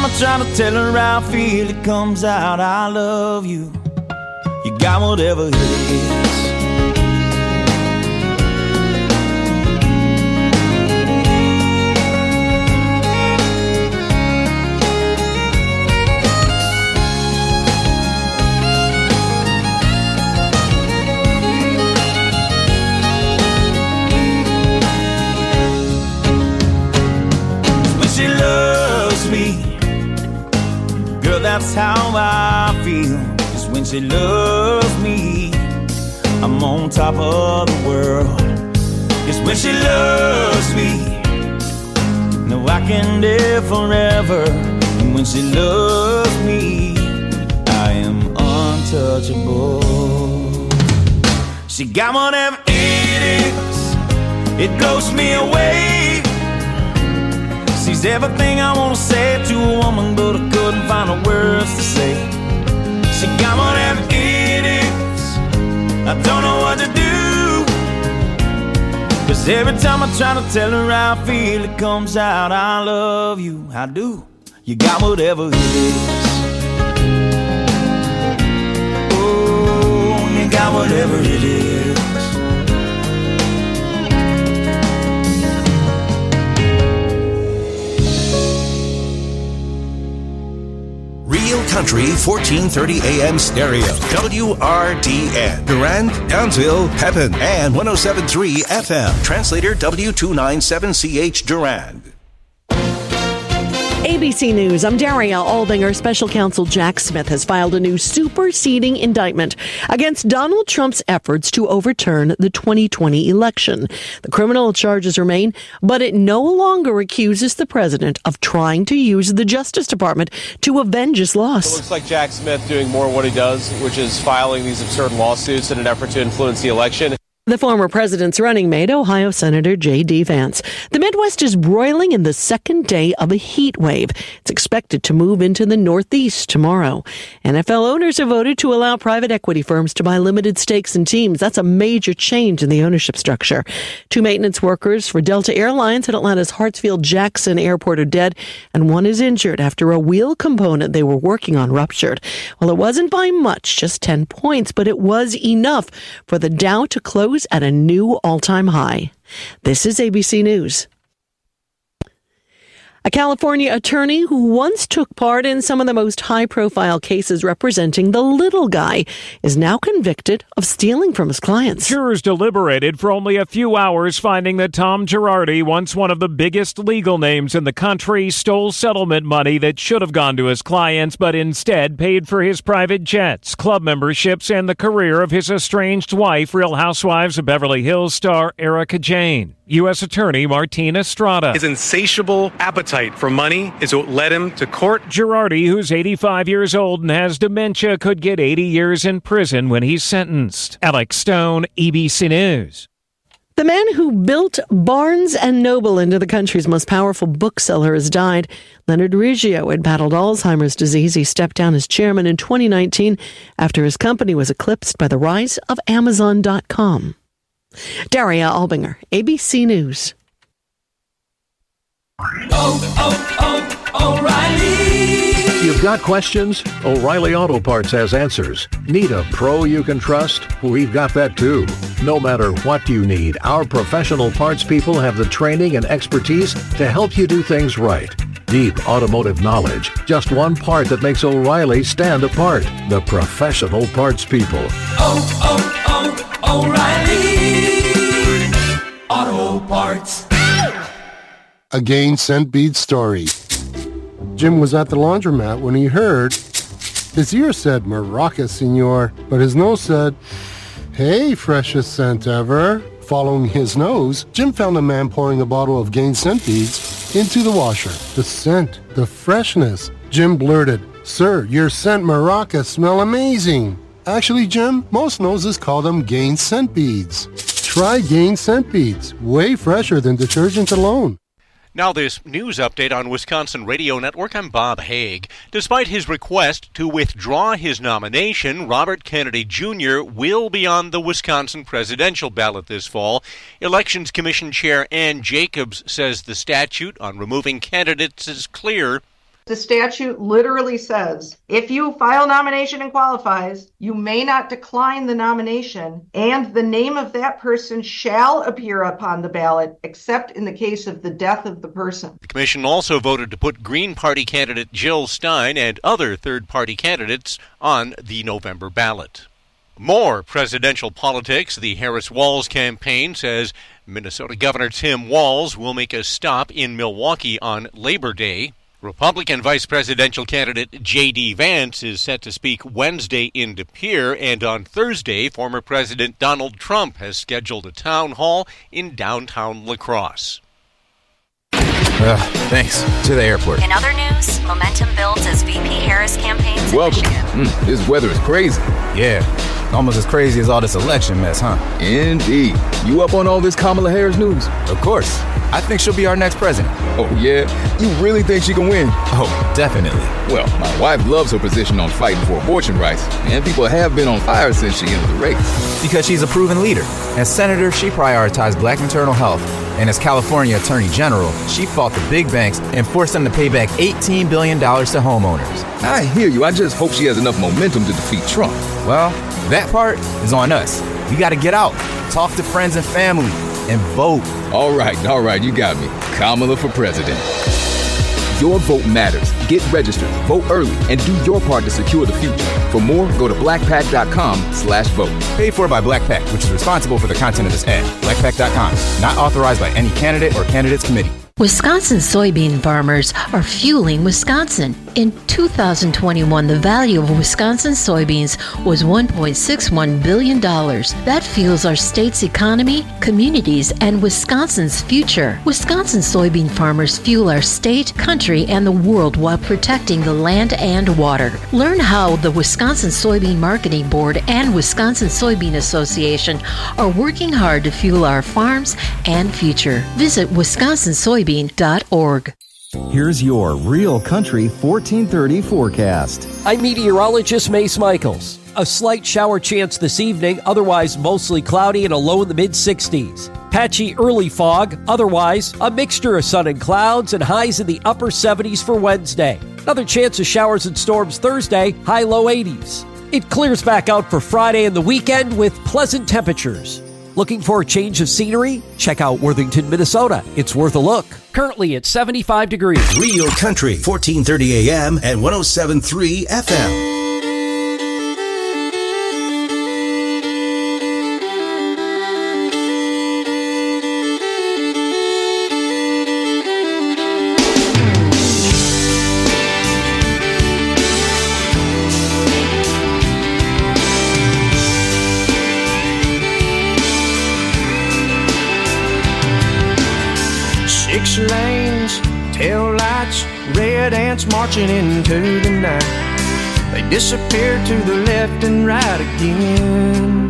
I try to tell her how I feel, it comes out, I love you. You got whatever it is. She loves me, girl, that's how I feel. Cause when she loves me, I'm on top of the world. Cause when she loves me, no, I can live forever. And when she loves me, I am untouchable. She got whatever it is, it blows me away. She's everything I want to say to a woman, but I couldn't find the words to say. She got whatever it is, I don't know what to do. Cause every time I try to tell her how I feel, it comes out, I love you, I do. You got whatever it is. Oh, you got whatever it is. Real Country 1430 AM stereo. WRDN. Durand, Townsville, Pepin, and 107.3 FM. Translator W297CH Durand. ABC News, I'm Daria Albinger. Special counsel Jack Smith has filed a new superseding indictment against Donald Trump's efforts to overturn the 2020 election. The criminal charges remain, but it no longer accuses the president of trying to use the Justice Department to avenge his loss. It looks like Jack Smith doing more of what he does, which is filing these absurd lawsuits in an effort to influence the election. The former president's running mate, Ohio Senator J.D. Vance. The Midwest is broiling in the second day of a heat wave. It's expected to move into the Northeast tomorrow. NFL owners have voted to allow private equity firms to buy limited stakes in teams. That's a major change in the ownership structure. 2 maintenance workers for Delta Airlines at Atlanta's Hartsfield-Jackson Airport are dead, and 1 is injured after a wheel component they were working on ruptured. Well, it wasn't by much, just 10 points, but it was enough for the Dow to close at a new all-time high. This is ABC News. A California attorney who once took part in some of the most high-profile cases representing the little guy is now convicted of stealing from his clients. Jurors deliberated for only a few hours, finding that Tom Girardi, once one of the biggest legal names in the country, stole settlement money that should have gone to his clients, but instead paid for his private jets, club memberships, and the career of his estranged wife, Real Housewives of Beverly Hills star Erica Jane. U.S. Attorney Martina Estrada. His insatiable appetite for money is what led him to court. Girardi, who's 85 years old and has dementia, could get 80 years in prison when he's sentenced. Alex Stone, ABC News. The man who built Barnes & Noble into the country's most powerful bookseller has died. Leonard Riggio had battled Alzheimer's disease. He stepped down as chairman in 2019 after his company was eclipsed by the rise of Amazon.com. Daria Albinger, ABC News. O'Reilly. You've got questions? O'Reilly Auto Parts has answers. Need a pro you can trust? We've got that too. No matter what you need, our professional parts people have the training and expertise to help you do things right. Deep automotive knowledge. Just one part that makes O'Reilly stand apart. The professional parts people. O'Reilly Auto Parts. A Gain Scent Bead story. Jim was at the laundromat when he heard his ear said Maraca, senor, but his nose said, hey, freshest scent ever. Following his nose, Jim found a man pouring a bottle of Gain Scent Beads into the washer. The scent, the freshness. Jim blurted, sir, your scent Maraca smell amazing. Actually, Jim, most noses call them Gain Scent Beads. Try Gain Scent Beads, way fresher than detergent alone. Now this news update on Wisconsin Radio Network. I'm Bob Haig. Despite his request to withdraw his nomination, Robert Kennedy Jr. will be on the Wisconsin presidential ballot this fall. Elections Commission Chair Ann Jacobs says the statute on removing candidates is clear The statute literally says, if you file a nomination and qualifies, you may not decline the nomination, and the name of that person shall appear upon the ballot, except in the case of the death of the person. The commission also voted to put Green Party candidate Jill Stein and other third-party candidates on the November ballot. More presidential politics. The Harris-Walz campaign says Minnesota Governor Tim Walz will make a stop in Milwaukee on Labor Day. Republican vice presidential candidate J.D. Vance is set to speak Wednesday in De Pere, and on Thursday, former President Donald Trump has scheduled a town hall in downtown La Crosse. Thanks. To the airport. In other news, momentum builds as VP Harris campaigns in Michigan. This weather is crazy. Yeah, almost as crazy as all this election mess, huh? Indeed. You up on all this Kamala Harris news? Of course. I think she'll be our next president. Oh, yeah? You really think she can win? Oh, definitely. Well, my wife loves her position on fighting for abortion rights, and people have been on fire since she entered the race. Because she's a proven leader. As senator, she prioritized black maternal health, and as California Attorney General, she fought the big banks and forced them to pay back $18 billion to homeowners. I hear you. I just hope she has enough momentum to defeat Trump. Well, that part is on us. We got to get out, talk to friends and family, and vote. All right, you got me. Kamala for president. Your vote matters. Get registered, vote early, and do your part to secure the future. For more, go to blackpack.com/vote. Paid for by Black Pack, which is responsible for the content of this ad. Blackpack.com. Not authorized by any candidate or candidates committee. Wisconsin soybean farmers are fueling Wisconsin. In 2021, the value of Wisconsin soybeans was $1.61 billion. That fuels our state's economy, communities, and Wisconsin's future. Wisconsin soybean farmers fuel our state, country, and the world while protecting the land and water. Learn how the Wisconsin Soybean Marketing Board and Wisconsin Soybean Association are working hard to fuel our farms and future. Visit wisconsinsoybean.org. Here's your Real Country 1430 forecast. I'm meteorologist Mace Michaels. A slight shower chance this evening, otherwise mostly cloudy and a low in the mid-60s. Patchy early fog, otherwise a mixture of sun and clouds and highs in the upper 70s for Wednesday. Another chance of showers and storms Thursday, high low 80s. It clears back out for Friday and the weekend with pleasant temperatures. Looking for a change of scenery? Check out Worthington, Minnesota. It's worth a look. Currently at 75 degrees. Real Country, 1430 AM and 107.3 FM. Lanes, tail lights, red ants marching into the night. They disappear to the left and right again.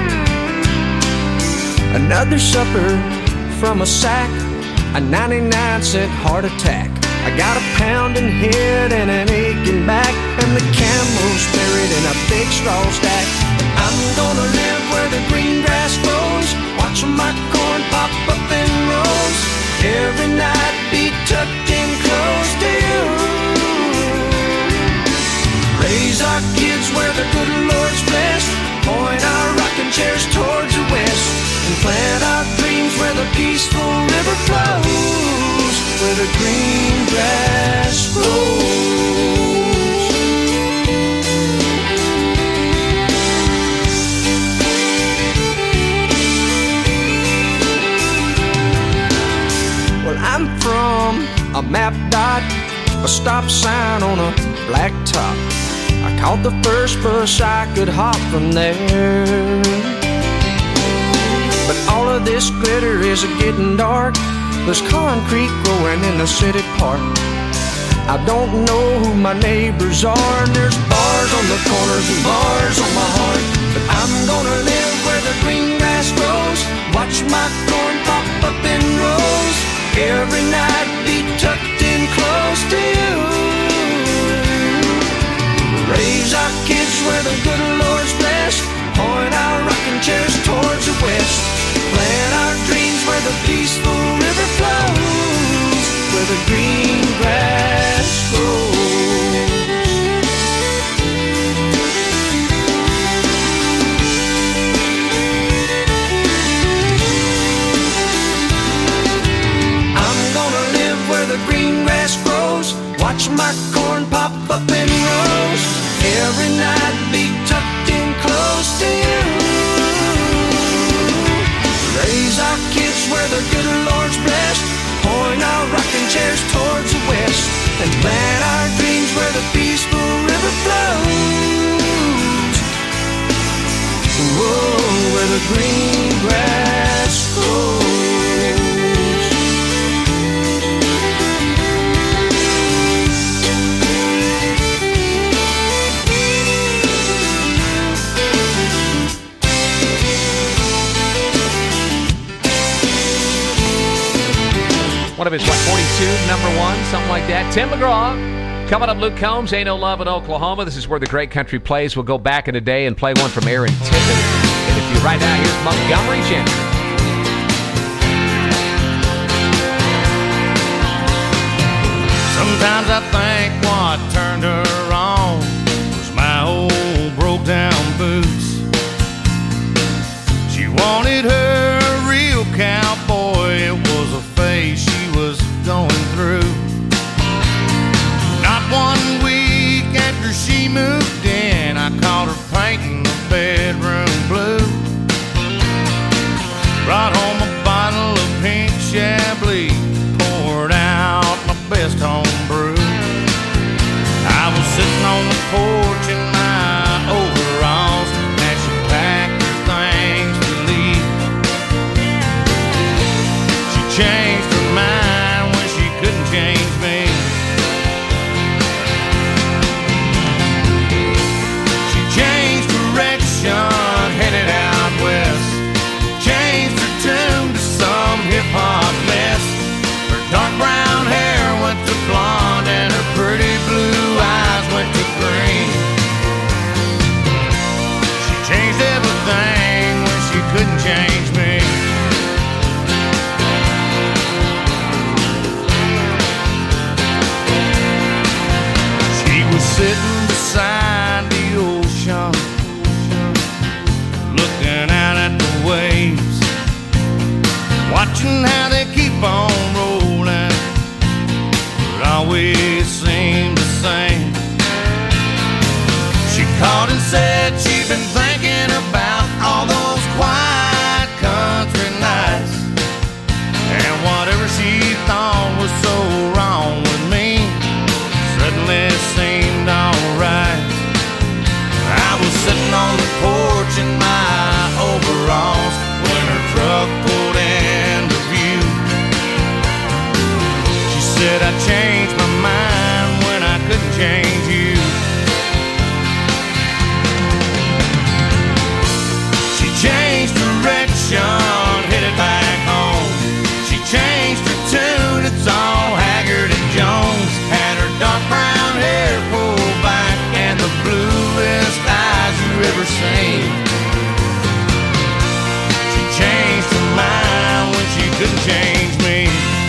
Another supper from a sack, a 99-cent heart attack. I got a pounding head and an aching back, and the camel's buried in a big straw stack. I'm gonna live where the green grass grows, watching my corn pop up in rows. Every night be tucked in close to you. Raise our kids where the good Lord's blessed. Point our rocking chairs towards the west. And plant our dreams where the peaceful river flows, where the green grass grows. Well, I'm from a map dot, a stop sign on a black top. I caught the first bus I could hop from there. But all of this glitter is getting dark. There's concrete growing in the city park. I don't know who my neighbors are, and there's bars on the corners and bars on my heart. But I'm gonna live where the green grass grows, watch my corn pop up in rows. Every night be tucked in close to you. Raise our kids where the good Lord's blessed. Point our rocking chairs towards the west. Plant our dreams where the peaceful river flows, where the green grass grows. watch my corn pop up and roast. Every night be tucked in close to you. Raise our kids where the good Lord's blessed. Point our rocking chairs towards the west. And plant our dreams where the peaceful river flows. Whoa, where the green grass grows. One of his, 42, number one, something like that. Tim McGraw. Coming up, Luke Combs, Ain't No Love in Oklahoma. This is where the great country plays. We'll go back in a day and play one from Aaron Tippin. And if you right now, here's Montgomery Gentry. Sometimes I think what turned her on was my old broke down boots. She wanted her a real cowboy. It was a phase she was going through. Not 1 week after she moved in, I caught her painting the bedroom blue. Brought home a bottle of pink Chablis, poured out my best home brew. I was sitting on the porch in my overalls as she packed her things to leave. She changed her mind when she couldn't change me. She changed direction, headed out west. Changed her tune to some hip-hop mess. Her dark brown hair went to blonde and her pretty blue eyes went to green. She changed everything when she couldn't change me. She was sitting beside the ocean, looking out at the waves, watching how they keep on rolling, but always seem the same. She called and said she'd been thinking about all those quiet country nights, and whatever she thought was so wrong with me suddenly seemed alright. I was sitting on the porch in my overalls when her truck pulled into view. She said I changed my mind when I couldn't change you. She changed direction, headed back home. She changed her tune, it's all Haggard and Jones. Had her dark brown hair pulled back and the bluest eyes you ever seen. She changed her mind when she couldn't change me.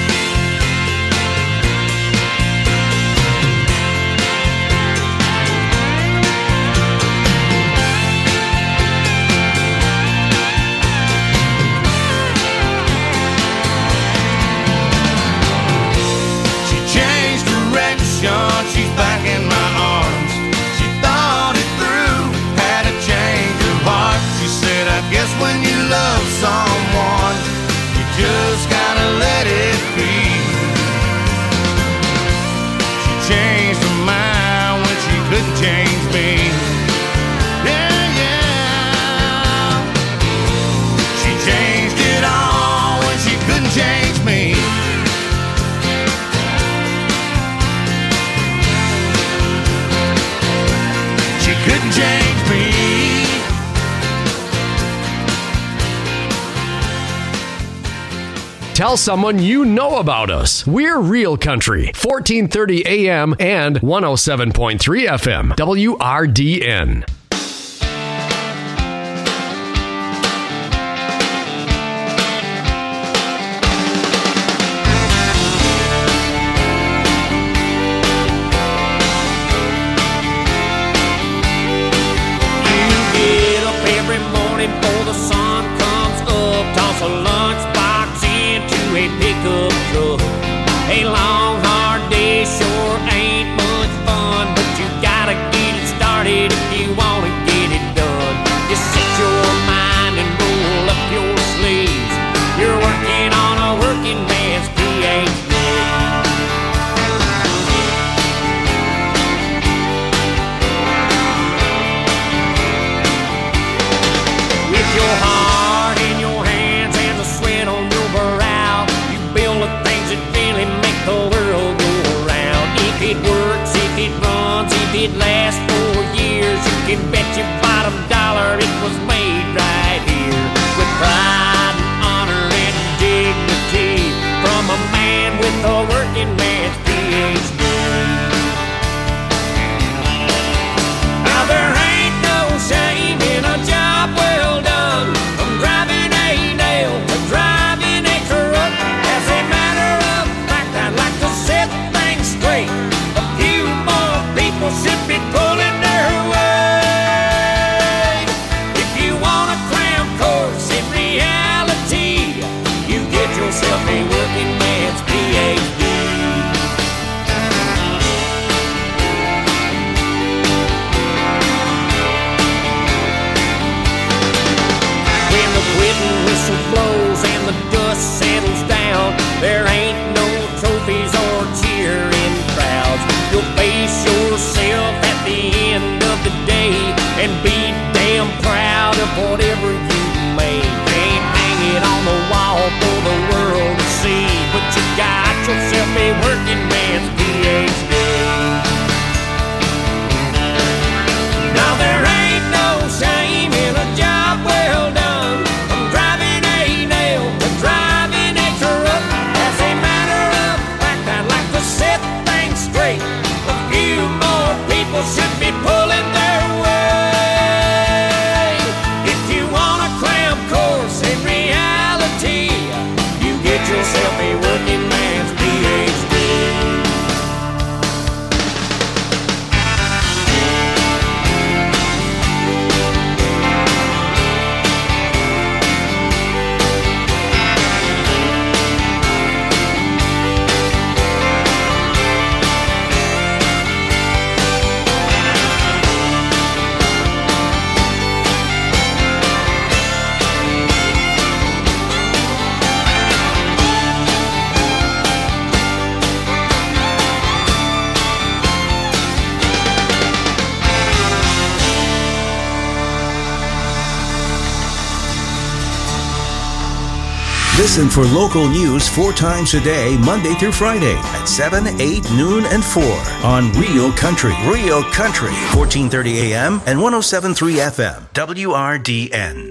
She's back in my arms. She thought it through, had a change of heart. She said, I guess when you love someone, you just gotta let it be. She changed her mind when she couldn't change me. Yeah, yeah. She changed it all when she couldn't change me. Couldn't change me. Tell someone you know about us. We're Real Country, 1430 AM and 107.3 FM, WRDN. Before the sun comes up, toss a lunchbox into a pickup truck. A long, hard day sure ain't It lasts 4 years. You can bet your bottom dollar it was made right here with pride and honor and dignity from a man with a working man's PhD. Now there ain't no shame in a job well done, from driving a nail to driving a truck. As a matter of fact, I'd like to set things straight. A few more people should be pulling their weight. If you want a cram course in reality, you get yourself a working man's PhD. When the quitting whistle blows and the dust settles down, there ain't no trophies or cheering crowds. You'll face yourself at the end of the day and be damn proud of whatever you made. Can't hang it on the wall for the world to see, but you got yourself a working man's PhD. Now there ain't no shame in a job well done, from driving a nail to driving a truck. As a matter of fact, I'd like to set things straight. A few more people should be pulling their weight. If you want a cram course in reality, you get yourself a working man's PhD. Listen for local news 4 times a day, Monday through Friday at 7, 8, noon, and 4 on Real Country. Real Country, 1430 AM and 107.3 FM, WRDN.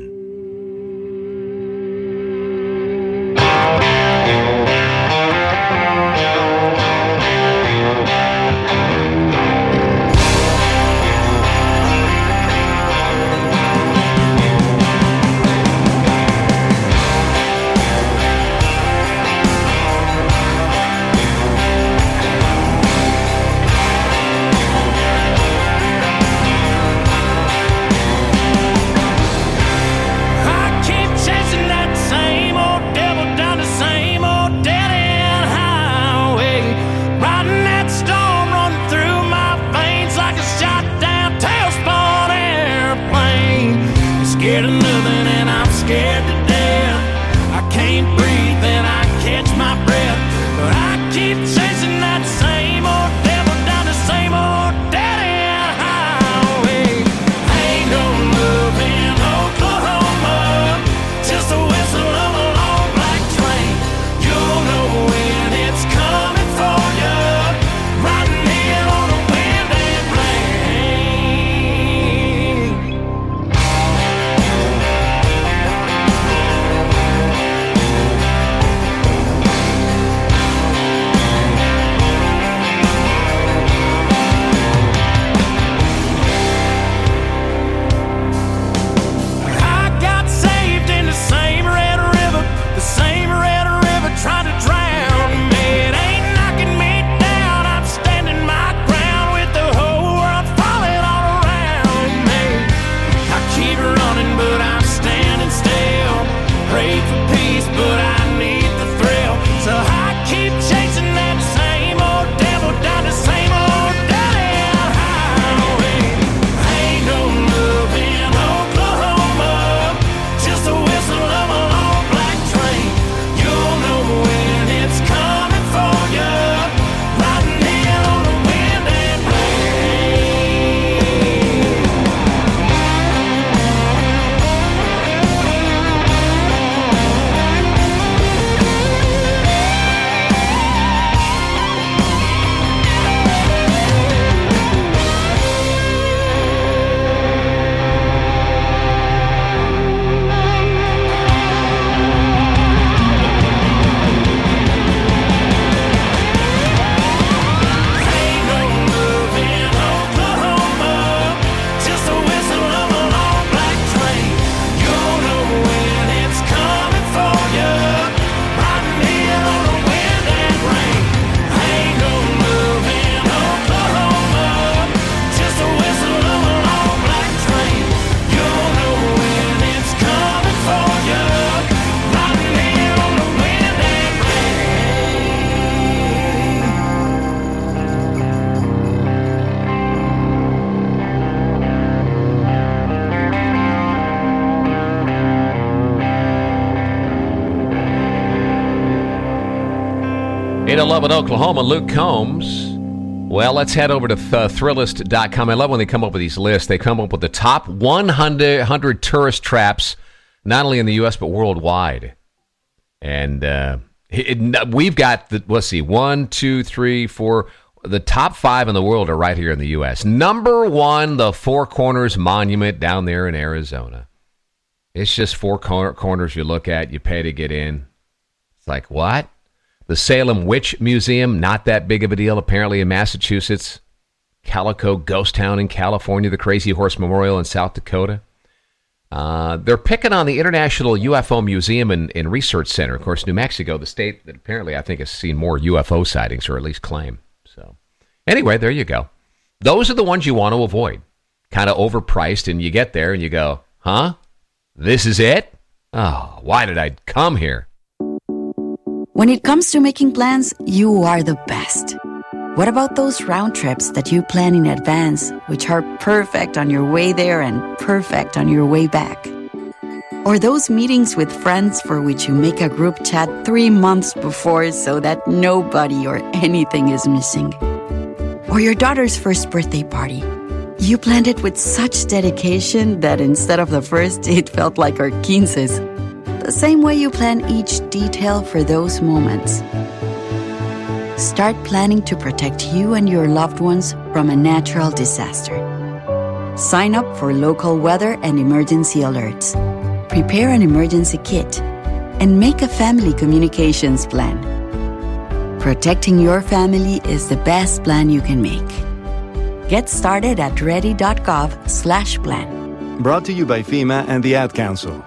811 Oklahoma, Luke Combs. Well, let's head over to Thrillist.com. I love when they come up with these lists. They come up with the top 100 tourist traps, not only in the U.S., but worldwide. And we've got, let's see, 1, 2, 3, 4. The top 5 in the world are right here in the U.S. Number 1, the Four Corners Monument down there in Arizona. It's just four corners you look at, you pay to get in. It's like, what? The Salem Witch Museum, not that big of a deal, apparently, in Massachusetts. Calico Ghost Town in California, the Crazy Horse Memorial in South Dakota. They're picking on the International UFO Museum and Research Center. Of course, New Mexico, the state that apparently I think has seen more UFO sightings, or at least claim. So, anyway, there you go. Those are the ones you want to avoid. Kind of overpriced, and you get there and you go, huh? This is it? Oh, why did I come here? When it comes to making plans, you are the best. What about those round trips that you plan in advance, which are perfect on your way there and perfect on your way back? Or those meetings with friends for which you make a group chat 3 months before so that nobody or anything is missing? Or your daughter's first birthday party. You planned it with such dedication that instead of the first, it felt like our 15s. The same way you plan each detail for those moments. Start planning to protect you and your loved ones from a natural disaster. Sign up for local weather and emergency alerts. Prepare an emergency kit. And make a family communications plan. Protecting your family is the best plan you can make. Get started at ready.gov/plan. Brought to you by FEMA and the Ad Council.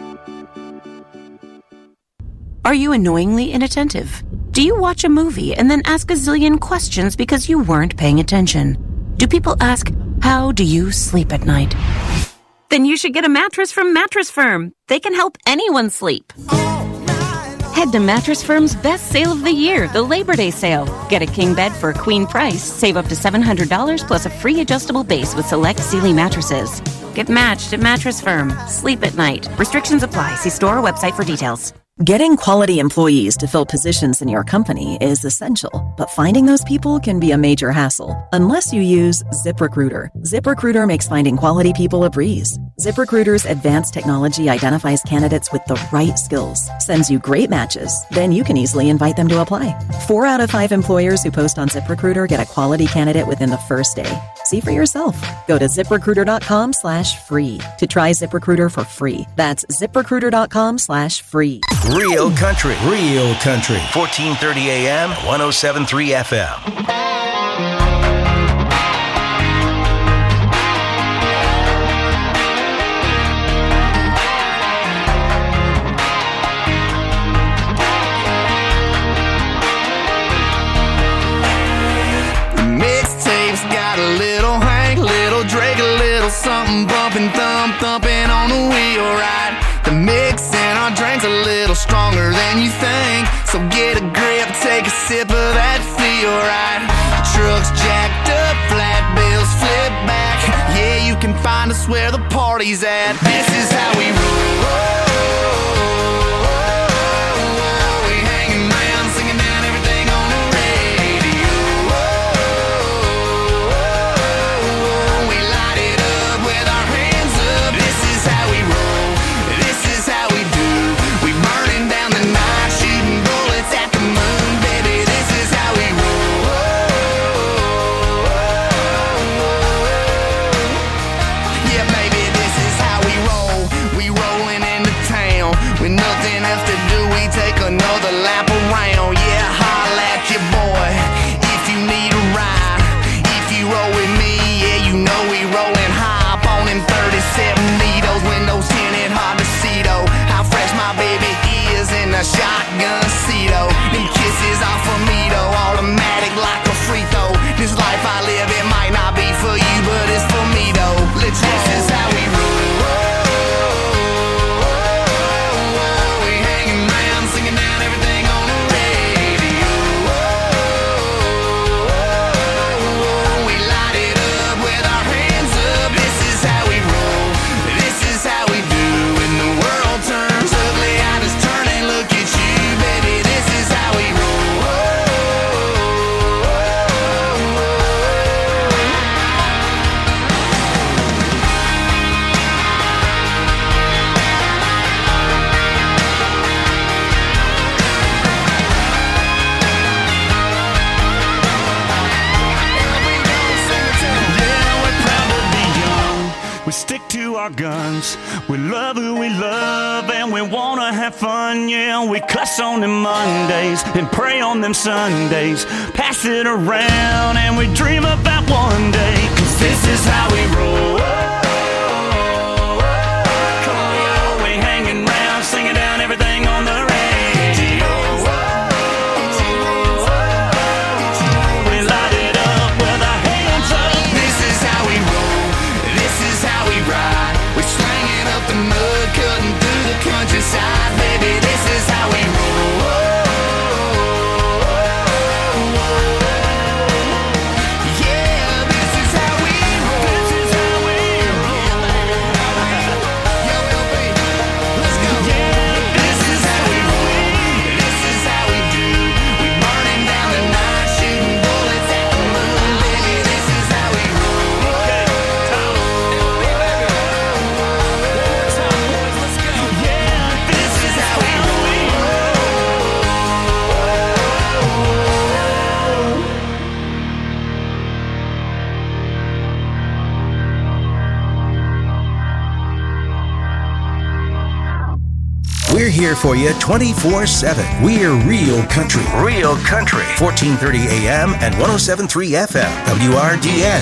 Are you annoyingly inattentive? Do you watch a movie and then ask a zillion questions because you weren't paying attention? Do people ask, how do you sleep at night? Then you should get a mattress from Mattress Firm. They can help anyone sleep. Head to Mattress Firm's best sale of the year, the Labor Day sale. Get a king bed for a queen price. Save up to $700 plus a free adjustable base with select Sealy mattresses. Get matched at Mattress Firm. Sleep at night. Restrictions apply. See store or website for details. Getting quality employees to fill positions in your company is essential, but finding those people can be a major hassle unless you use ZipRecruiter. ZipRecruiter makes finding quality people a breeze. ZipRecruiter's advanced technology identifies candidates with the right skills, sends you great matches, then you can easily invite them to apply. 4 out of 5 employers who post on ZipRecruiter get a quality candidate within the first day. See for yourself. Go to ZipRecruiter.com/free to try ZipRecruiter for free. That's ZipRecruiter.com/free. Real country. 1430 AM, 107.3 FM. Mixtapes got a little Hank, little Drake, a little something bumping, thumping on the wheel, right? The mix in our drinks a little stronger than you think, so get a grip, take a sip of that feel, right? Trucks jacked up, flat bills flip back. Yeah, you can find us where the party's at. This is how we roll. Another lap around, yeah, holla at your boy if you need a ride. If you roll with me, yeah, you know we rollin' high. Up on them 37 needles, windows tinted, hard to see though how fresh my baby is in a shotgun seat, oh. Them kisses off of me though, automatic like a free throw. This life I live, it might not be for you, but it's for me though. Let's roll. This is how we roll. We stick to our guns. We love who we love and we wanna have fun, yeah. We cuss on them Mondays and pray on them Sundays. Pass it around and we dream about one day. 'Cause this is how we roll. Come on, y'all, we hanging round, singing down everything on the radio. We light it up with our hands up. This is how we roll. This is how we ride. We're slanging up the mud, cutting through the countryside. Baby, this is how we roll. Yeah, this is how we roll. This is how we roll. Yo, LB, let's go. Yeah, this is how we roll. This is how we do. We burning down the night, shooting bullets at the moon. Baby, this is how we roll. We're here for you 24/7. We're Real Country. Real Country. 1430 AM and 107.3 FM. WRDN.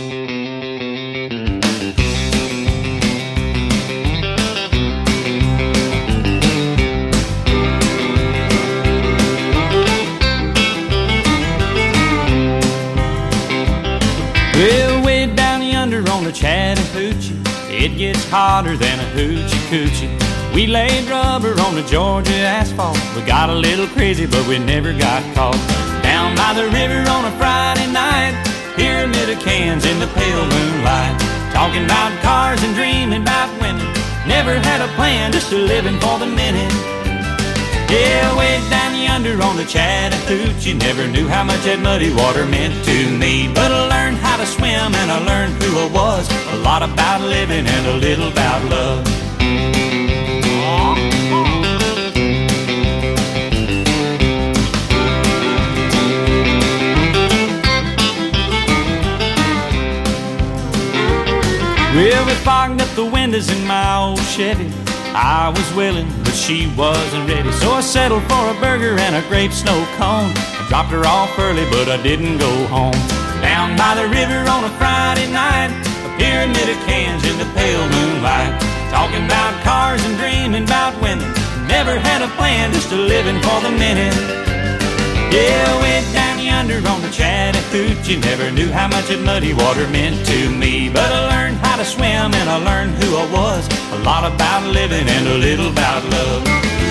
Well, way down yonder on the Chattahoochee, it gets hotter than a hoochie coochie. We laid rubber on the Georgia asphalt. We got a little crazy, but we never got caught. Down by the river on a Friday night, pyramid of cans in the pale moonlight. Talking about cars and dreaming about women. Never had a plan, just a living for the minute. Yeah, way down yonder on the Chattahoochee, never knew how much that muddy water meant to me. But I learned how to swim and I learned who I was. A lot about living and a little about love. Well, we fogged up the windows in my old Chevy. I was willing, but she wasn't ready. So I settled for a burger and a grape snow cone. I dropped her off early, but I didn't go home. Down by the river on a Friday night, a pyramid of cans in the pale moonlight. Talking about cars and dreaming about women. Never had a plan, just a living for the minute. Yeah, way down yonder on the Chattahoochee, never knew how much that muddy water meant to me. But I learned how to swim and I learned who I was. A lot about living and a little about love.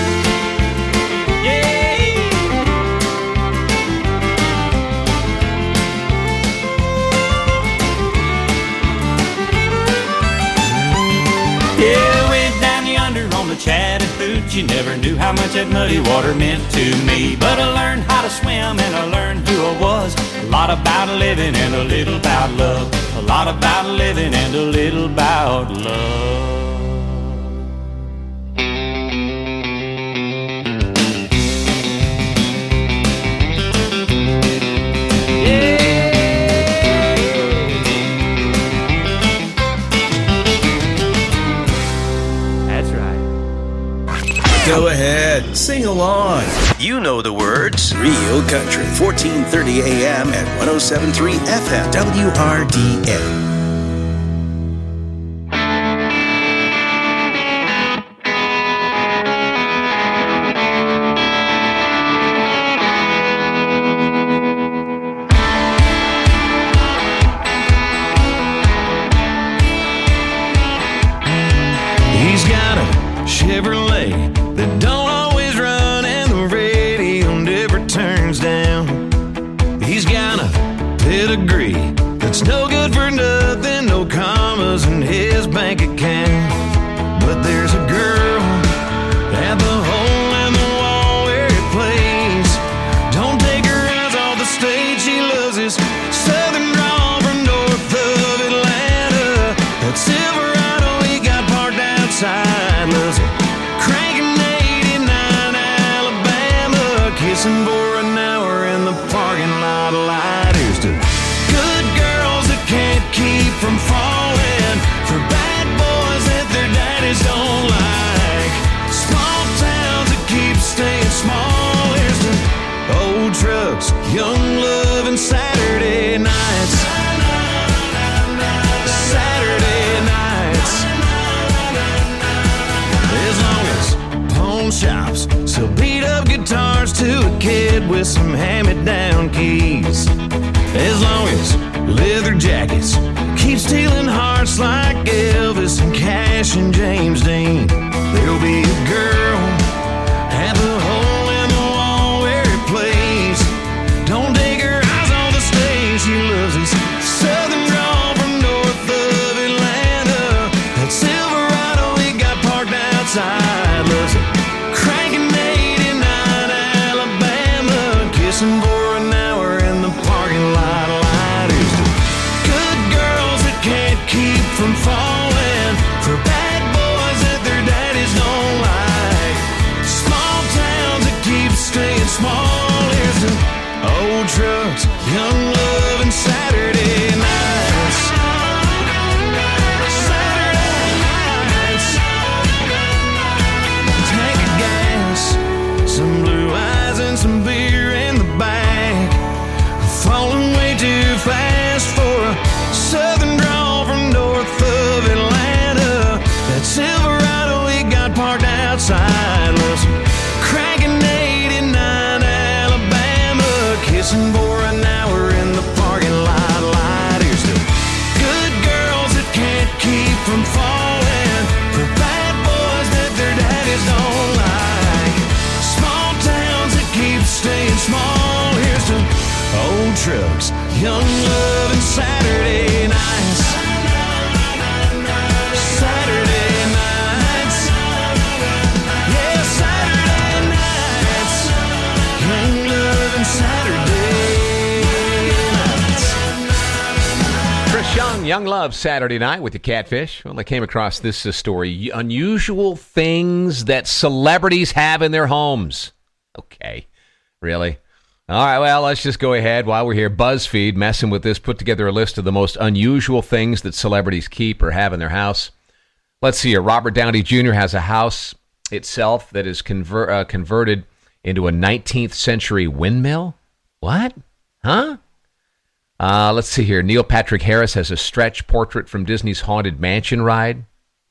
Yeah, way down yonder on the Chattahoochee, never knew how much that muddy water meant to me. But I learned how to swim and I learned who I was. A lot about living and a little about love. A lot about living and a little about love. Go ahead, sing along. You know the words. Real Country, 1430 AM and 107.3 FM, WRDN. He's got a Chevrolet that don't always run and the radio never turns down. He's got a pedigree that's no good for nothing, no commas in his bank account. But there's a girl at the hole in the wall where it plays. Don't take her eyes off the stage, she loves his southern drawl from north of Atlanta. That Silverado he got parked outside, loves it. Cranking 89 Alabama, kissing for an hour in the parking lot light. Here's to good girls that can't keep from falling for bad with some hand-me-down keys. As long as leather jackets keep stealing hearts like Elvis and Cash and James Dean, there'll be a girl at the hole in the wall where it plays. Don't take her eyes off the stage. She loves this southern drawl from north of Atlanta. That Silverado he got parked outside. Loves it cranking 89 Alabama, kissing for an hour in the parking lot. Lighters to good girls that can't keep from falling for bad boys that their daddies don't like. Small towns that keep staying small. Here's to old trucks, young love, and Saturday nights. Saturday nights. Tank of gas, some blue eyes, and some beer in the back. Falling way too fast for a southern drawl from north of Atlanta. That Silverado he got parked outside was cranking 89 Alabama, kissing for an hour in the parking lot. Lighters to good girls that can't keep from falling for bad boys that their daddies don't like. Small towns that keep staying small. Here's to old trucks, young love, and Saturday nights. Saturday nights. Yeah, Saturday nights. Young love and Saturday nights. Chris Young, Young Love, Saturday Night with the Catfish. Well, I came across this story. Unusual things that celebrities have in their homes. Okay, really? All right, well, let's just go ahead while we're here. BuzzFeed, messing with this, put together a list of the most unusual things that celebrities keep or have in their house. Let's see here. Robert Downey Jr. has a house itself that is converted into a 19th century windmill. What? Huh? Let's see here. Neil Patrick Harris has a stretch portrait from Disney's Haunted Mansion ride.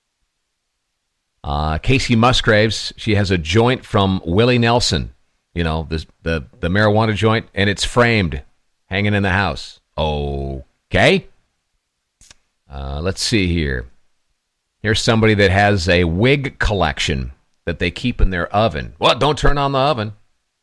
Casey Musgraves, she has a joint from Willie Nelson. You know, the marijuana joint, and it's framed, hanging in the house. Okay. Let's see here. Here's somebody that has a wig collection that they keep in their oven. Well, don't turn on the oven.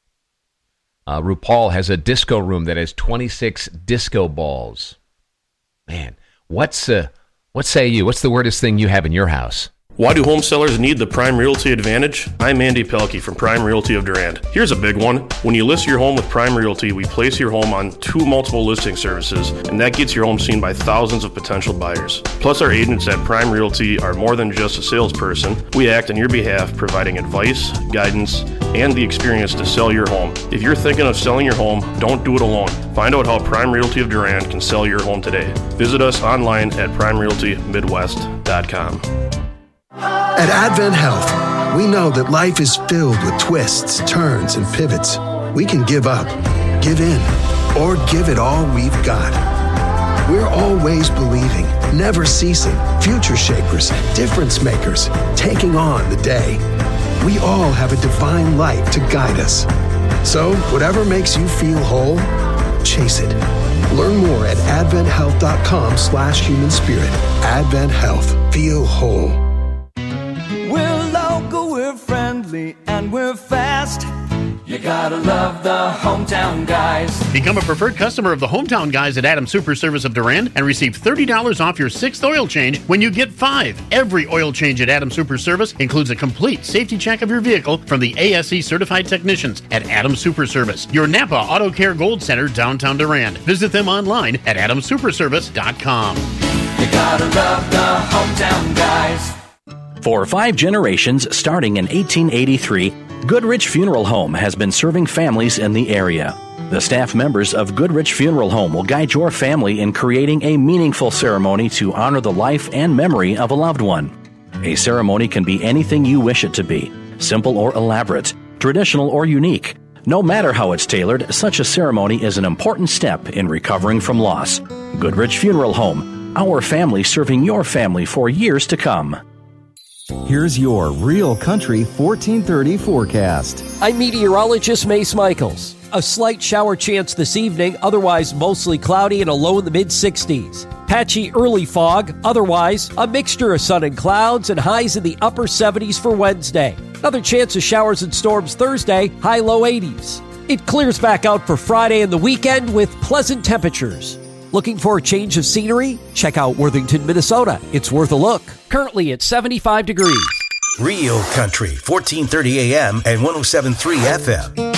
RuPaul has a disco room that has 26 disco balls. Man, what say you? What's the weirdest thing you have in your house? Why do home sellers need the Prime Realty Advantage? I'm Andy Pelkey from Prime Realty of Durand. Here's a big one. When you list your home with Prime Realty, we place your home on 2 multiple listing services, and that gets your home seen by thousands of potential buyers. Plus, our agents at Prime Realty are more than just a salesperson. We act on your behalf, providing advice, guidance, and the experience to sell your home. If you're thinking of selling your home, don't do it alone. Find out how Prime Realty of Durand can sell your home today. Visit us online at primerealtymidwest.com. At Advent Health, we know that life is filled with twists, turns, and pivots. We can give up, give in, or give it all we've got. We're always believing, never ceasing, future shapers, difference makers, taking on the day. We all have a divine light to guide us. So, whatever makes you feel whole, chase it. Learn more at adventhealth.com/human spirit. Advent Health. Feel whole. We're local, we're friendly, and we're fast. You gotta love the Hometown Guys. Become a preferred customer of the Hometown Guys at Adams Super Service of Durand and receive $30 off your 6th oil change when you get 5. Every oil change at Adams Super Service includes a complete safety check of your vehicle from the ASE certified technicians at Adams Super Service, your Napa Auto Care Gold Center, downtown Durand. Visit them online at adamsuperservice.com. You gotta love the Hometown Guys. For 5 generations, starting in 1883, Goodrich Funeral Home has been serving families in the area. The staff members of Goodrich Funeral Home will guide your family in creating a meaningful ceremony to honor the life and memory of a loved one. A ceremony can be anything you wish it to be, simple or elaborate, traditional or unique. No matter how it's tailored, such a ceremony is an important step in recovering from loss. Goodrich Funeral Home, our family serving your family for years to come. Here's your Real Country 1430 forecast. I'm meteorologist Mace Michaels. A slight shower chance this evening, otherwise mostly cloudy and a low in the mid-60s. Patchy early fog, otherwise a mixture of sun and clouds and highs in the upper 70s for Wednesday. Another chance of showers and storms Thursday, high low 80s. It clears back out for Friday and the weekend with pleasant temperatures. Looking for a change of scenery? Check out Worthington, Minnesota. It's worth a look. Currently at 75 degrees. Real Country, 1430 AM and 107.3 FM.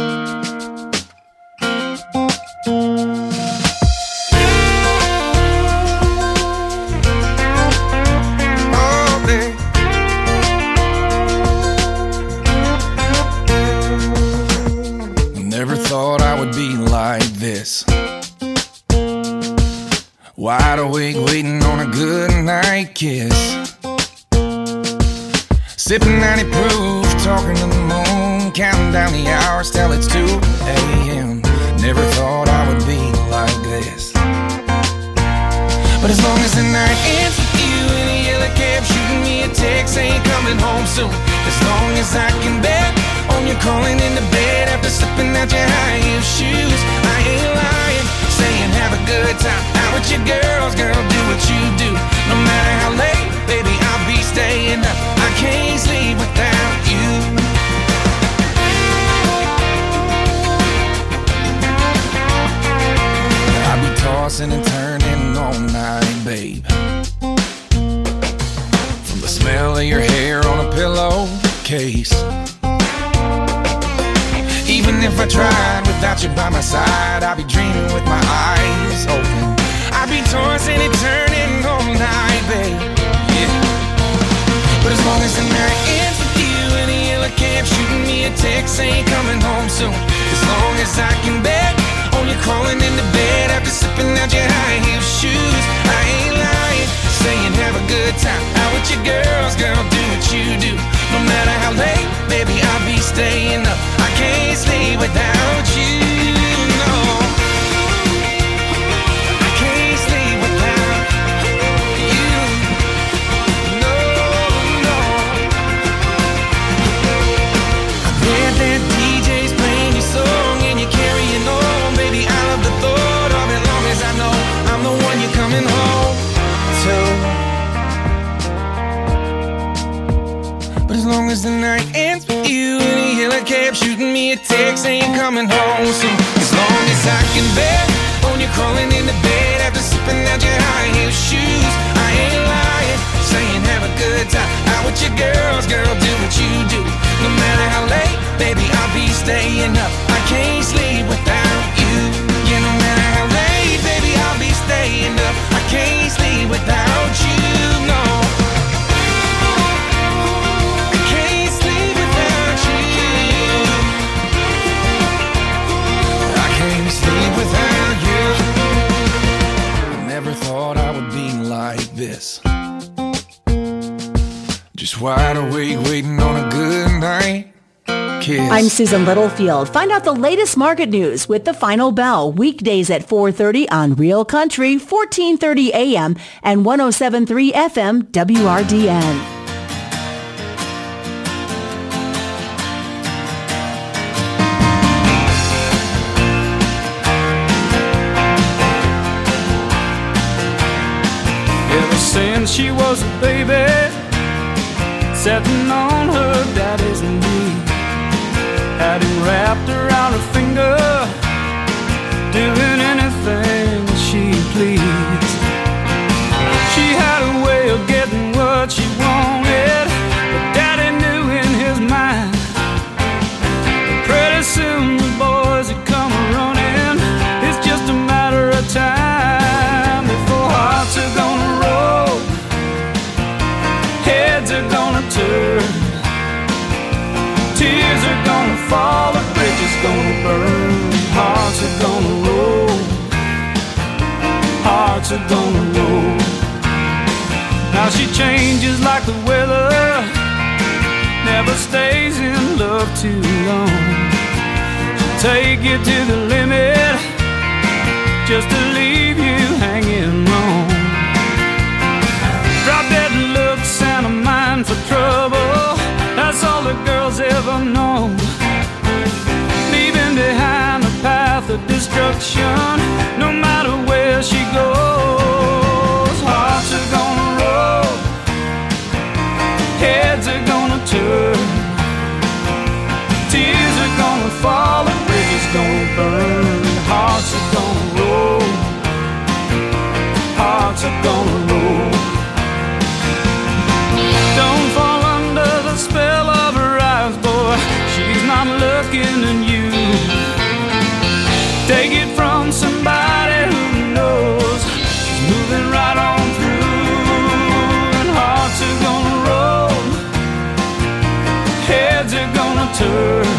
Never thought I would be like this. Wide awake waiting on a good night kiss. Sipping 90 proof, talking to the moon, counting down the hours till it's 2 a.m. Never thought I would be like this. But as long as the night ends with you in a yellow cab, shooting me a text saying coming home soon. As long as I can bet on you calling into bed after slipping out your high heel shoes. I ain't lying, saying have a good time out with your girls, girl, do what you do. No matter how late, baby, I'll be staying up. I can't sleep without you. I'll be tossing and turning all night, babe. From the smell of your hair on a pillowcase. Even if I tried without you by my side, I'd be dreaming with my eyes open. I'd be tossing and turning all night, babe. Yeah. But as long as the night ends with you in a yellow cab, shooting me a text saying coming home soon. As long as I can bet on you crawling into bed after slipping out your high heel shoes. I ain't lying, saying have a good time out with your girls, girl, do what you do. No matter how late, baby, I'll be staying up. I can't sleep without you, no. I can't sleep without you, no, no. I bet that DJ's playing your song and you're carrying on, baby. I love the thought of it, long as I know I'm the one you're coming home to. But as long as the night ends with you in a yellow cab, shooting me a text saying coming home soon. As long as I can bet on you crawling into bed after slipping out your high heel shoes. I ain't lying, saying have a good time out with your girls, girl, do what you do. No matter how late, baby, I'll be staying up. I can't sleep without you. Yeah, no matter how late, baby, I'll be staying up. I can't sleep without you, no. This. Just wide awake waiting on a good night kiss. I'm Susan Littlefield. Find out the latest market news with The Final Bell weekdays at 4:30 on Real Country, 1430 AM and 107.3 FM WRDN. Since she was a baby, sitting on her daddy's knee, had him wrapped around her finger, doing anything she pleased. She had a way of getting what she wanted, but daddy knew in his mind pretty soon the boys would come running. It's just a matter of time before hearts are gonna roll, heads are gonna turn, tears are gonna fall, the bridges gonna burn, hearts are gonna roll, hearts are gonna roll. Now she changes like the weather, never stays in love too long. She'll take you to the limit just to leave you hanging on. Drop dead looks and a mind for trouble, that's all the girls ever know. Leaving behind looking at you. Take it from somebody who knows she's moving right on through. And hearts are gonna roll, heads are gonna turn,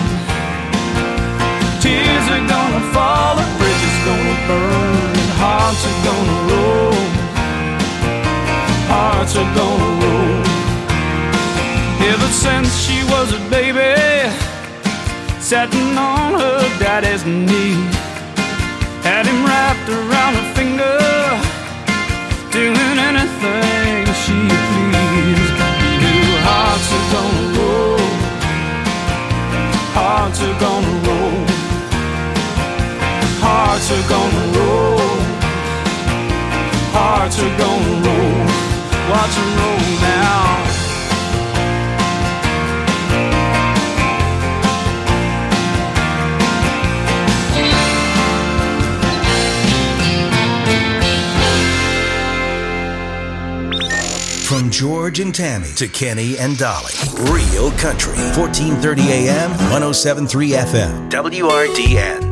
tears are gonna fall, and bridges gonna burn. And hearts are gonna roll, hearts are gonna roll. Ever since she was a baby, sitting on her daddy's knee, had him wrapped around her finger, doing anything she pleased. New hearts are gonna roll, hearts are gonna roll, hearts are gonna roll, hearts are gonna roll. Watch them roll now. From George and Tammy to Kenny and Dolly. Real Country. 1430 AM, 107.3 FM. WRDN.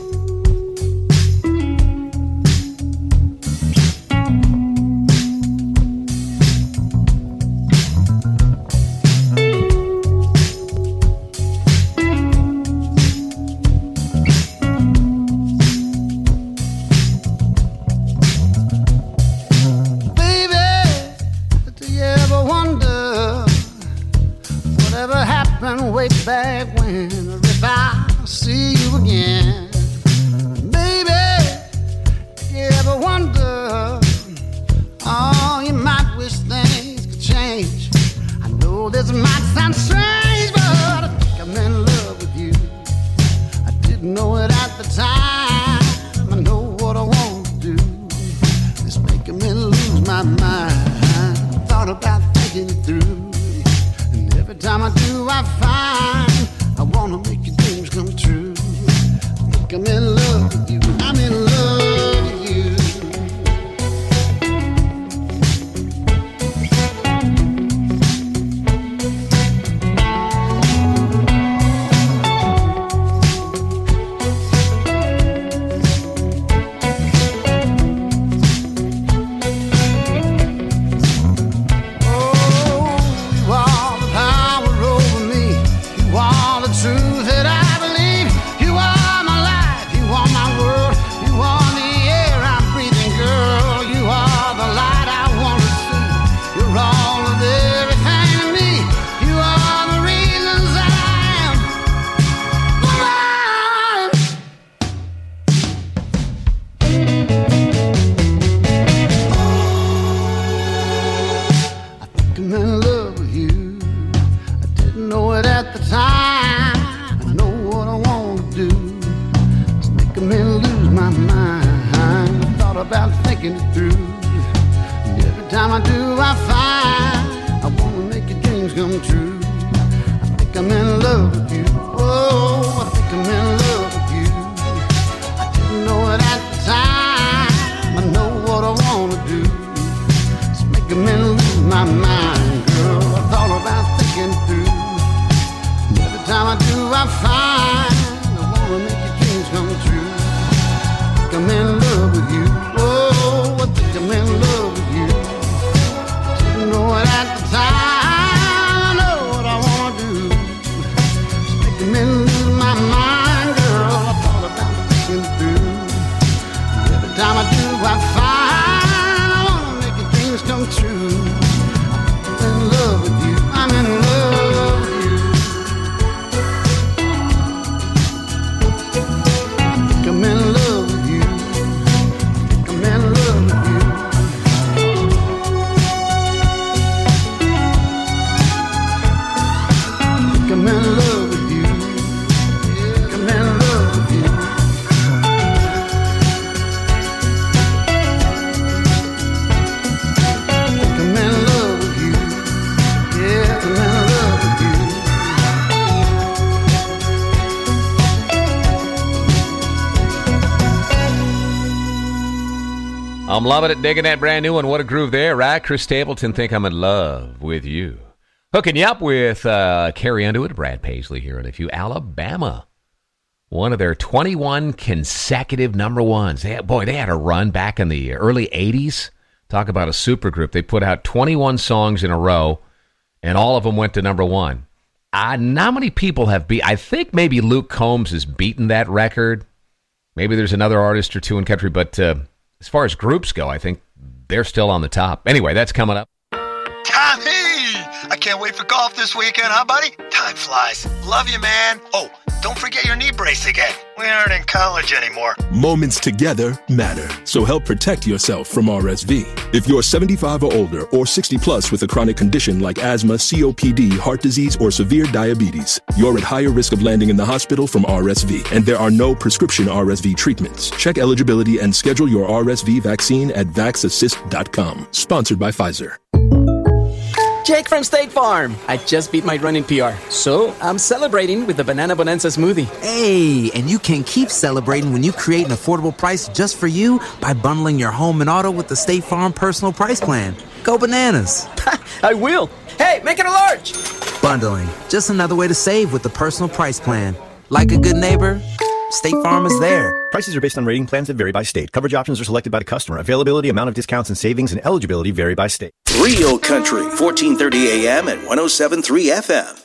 I'm loving it, digging that brand new one. What a groove there, right? Chris Stapleton, Think I'm in Love with You. Hooking you up with Carrie Underwood, Brad Paisley here in a few. Alabama. One of their 21 consecutive number ones. They had a run back in the early 80s. Talk about a supergroup. They put out 21 songs in a row, and all of them went to number one. Not many people have beat. I think maybe Luke Combs has beaten that record. Maybe there's another artist or two in country, but as far as groups go, I think they're still on the top. Anyway, that's coming up. Tommy! I can't wait for golf this weekend, huh, buddy? Time flies. Love you, man. Oh, don't forget your knee brace again. We aren't in college anymore. Moments together matter, so help protect yourself from RSV. If you're 75 or older or 60 plus with a chronic condition like asthma, COPD, heart disease, or severe diabetes, you're at higher risk of landing in the hospital from RSV, and there are no prescription RSV treatments. Check eligibility and schedule your RSV vaccine at vaxassist.com. Sponsored by Pfizer. Jake from State Farm. I just beat my running PR, so I'm celebrating with the Banana Bonanza smoothie. Hey, and you can keep celebrating when you create an affordable price just for you by bundling your home and auto with the State Farm Personal Price Plan. Go bananas. I will. Hey, make it a large. Bundling, just another way to save with the Personal Price Plan. Like a good neighbor, State Farm is there. Prices are based on rating plans that vary by state. Coverage options are selected by the customer. Availability, amount of discounts and savings, and eligibility vary by state. Real Country, 1430 AM and 107.3 FM.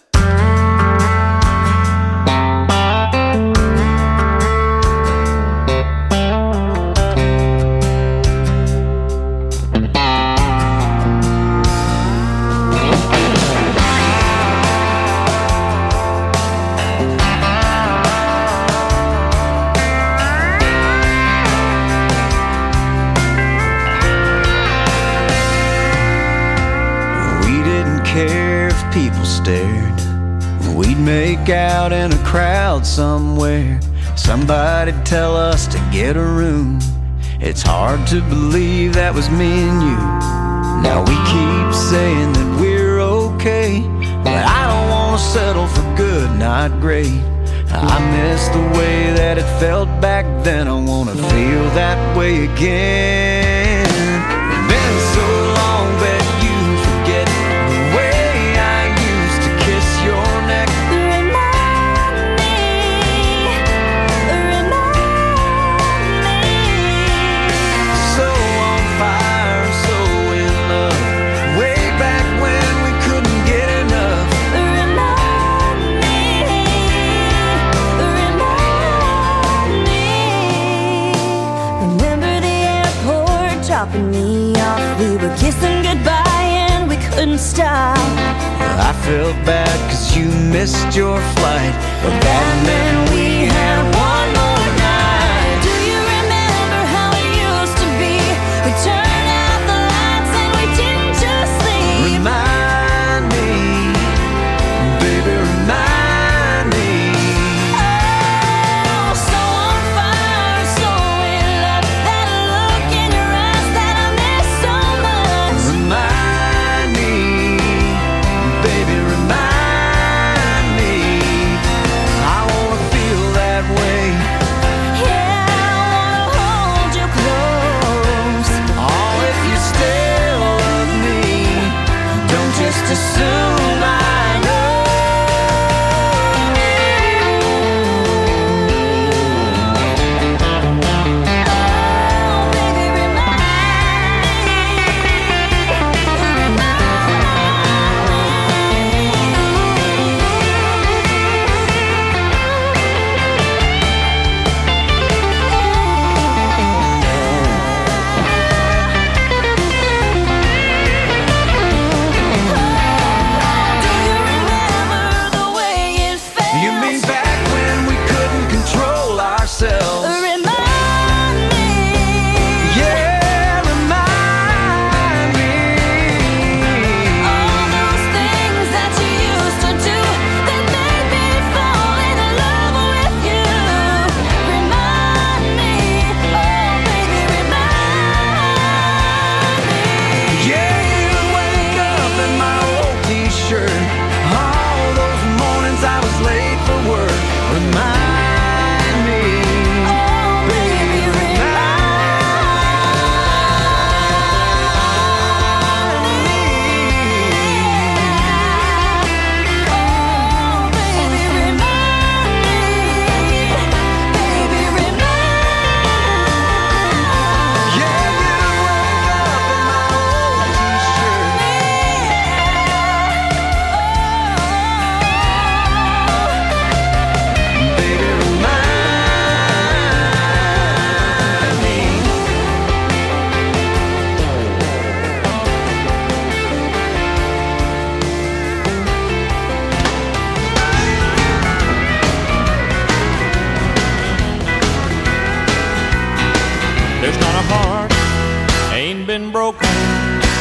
We'd make out in a crowd somewhere. Somebody'd tell us to get a room. It's hard to believe that was me and you. Now we keep saying that we're okay, but I don't want to settle for good, not great. I miss the way that it felt back then. I want to feel that way again. It's been so long that you forget the way I used to kiss your neck. So on fire, so in love, way back when we couldn't get enough. Remember the airport dropping me off. We were kissing goodbye and we couldn't stop. I felt bad cause you missed your flight, but that meant we had one more night. Do you remember how it used to be? We turned out the lights and we didn't just sleep. Remind me, baby, remind me. Oh, so on fire, so in love. That look in your eyes that I miss so much. Remind me, baby, remind me. I wanna feel that way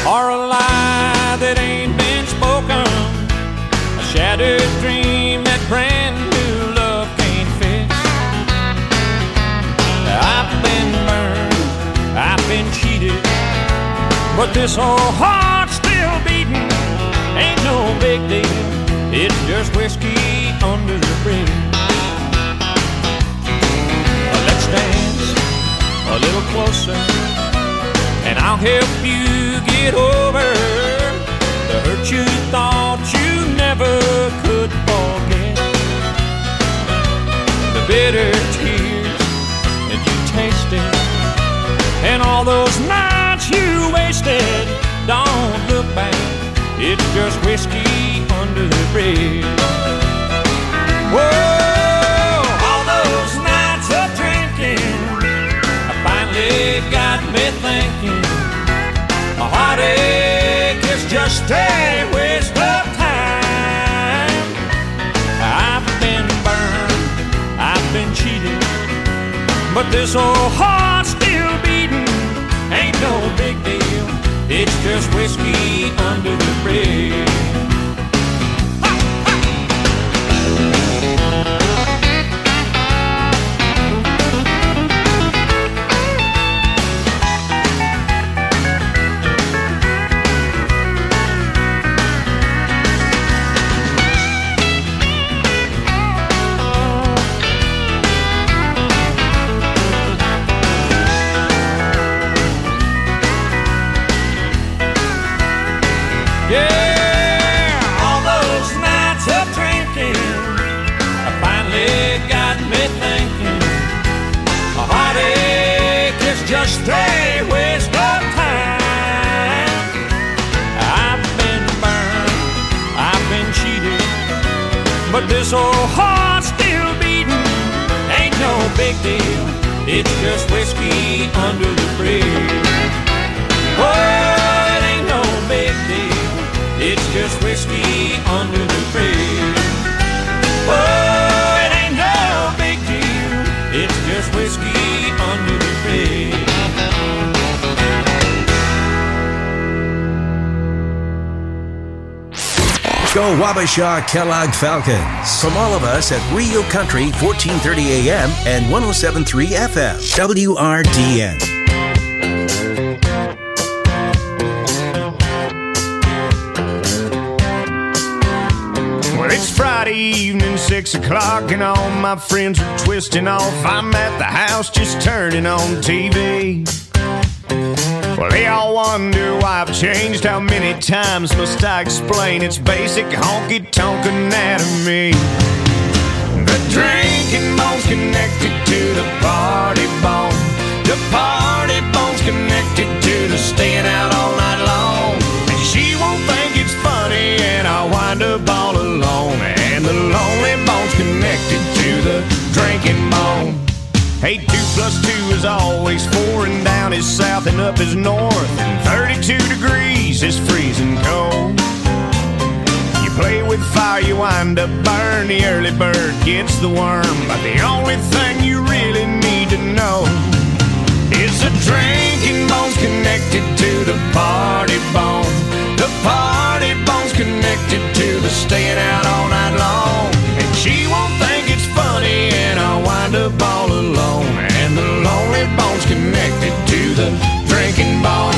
or a lie that ain't been spoken, a shattered dream that brand new love can't fix. I've been burned, I've been cheated, but this old heart's still beating. Ain't no big deal, it's just whiskey under the bridge. Let's dance a little closer, and I'll help you get over the hurt you thought you never could forget, the bitter tears that you tasted, and all those nights you wasted. Don't look back, it's just whiskey under the bridge. Whoa, all those nights of drinking finally got me thinking, a heartache is just a waste of time. I've been burned, I've been cheated, but this old heart's still beating. Ain't no big deal, it's just whiskey under the bridge. Just a waste of time. I've been burned, I've been cheated, but this old heart's still beating. Ain't no big deal, it's just whiskey under the bridge. Oh, it ain't no big deal, it's just whiskey under the bridge. Oh, it ain't no big deal, it's just whiskey under the bridge. Go Wabasha Kellogg Falcons. From all of us at Real Country, 1430 AM and 107.3 FM. WRDN. Well, it's Friday evening, 6 o'clock, and all my friends are twisting off. I'm at the house just turning on TV. Well, they all wonder why I've changed. How many times must I explain? It's basic honky-tonk anatomy. The drinking bone's connected to the party bone. The party bone's connected to the staying out all night long. And she won't think it's funny, and I'll wind up all alone. And the lonely bone's connected to the drinking bone. Hey, 2 + 2 is always 4, and down is south and up is north, and 32 degrees is freezing cold. You play with fire, you wind up burn. The early bird gets the worm, but the only thing you really need to know is the drinking bone's connected to the party bone. The party bone's connected to the staying out all night long. And she won't think it's funny, and I'll wind up all alone. And the lonely bone's connected to the drinking bone.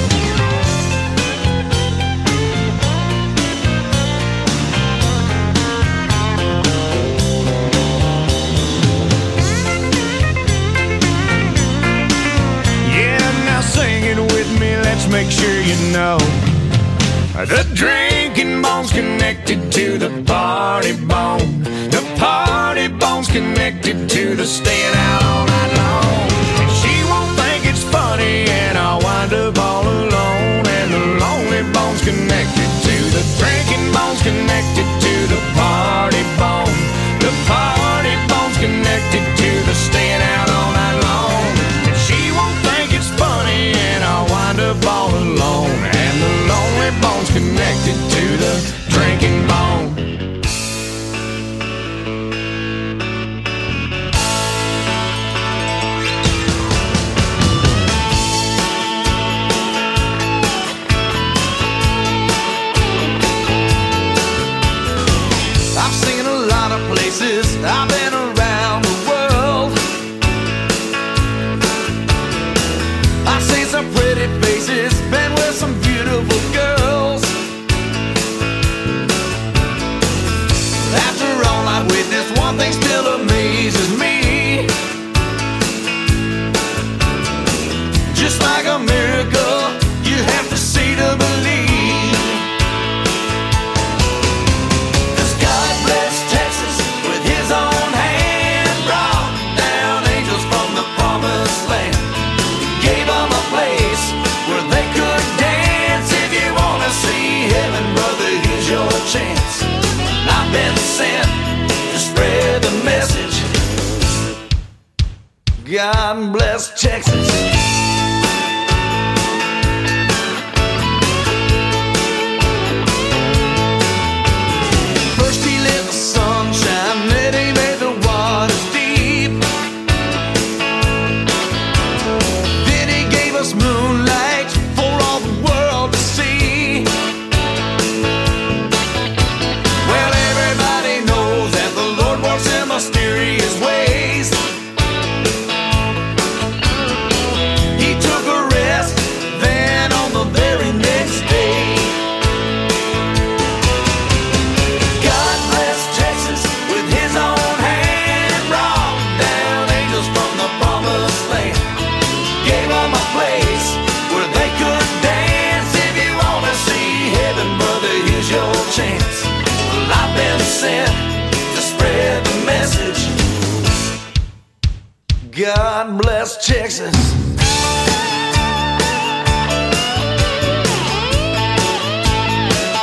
Sing it with me, let's make sure you know. The drinking bone's connected to the party bone. The party bone's connected to the staying out all night long. And she won't think it's funny, and I'll wind up all alone. And the lonely bone's connected to the drinking bone's connected to the party bone. The party bone's connected to the staying out all night long. And she won't think it's funny, and I'll wind up all alone. And the lonely bone's connected to the drinking bone. I've been around the world. I've seen some pretty faces, been with some beautiful girls. After all I've witnessed, one thing still amazes me. Just like a miracle, you have to see to believe. 'Cause God blessed Texas with his own hand, brought down angels from the promised land, gave them a place where they could dance. If you want to see heaven, brother, here's your chance. I've been sent to spread the message. God bless Texas. First he lit the sunshine, then he made the waters deep. Then he gave us moonlight for all the world to see. Well, everybody knows that the Lord works in mysterious ways. He took a rest, then on the very next day, God blessed Texas with his own hand, brought down angels from the promised land, gave them a place where they could dance. If you want to see heaven, brother, here's your chance. Well, I've been sent to spread the message. God bless Texas.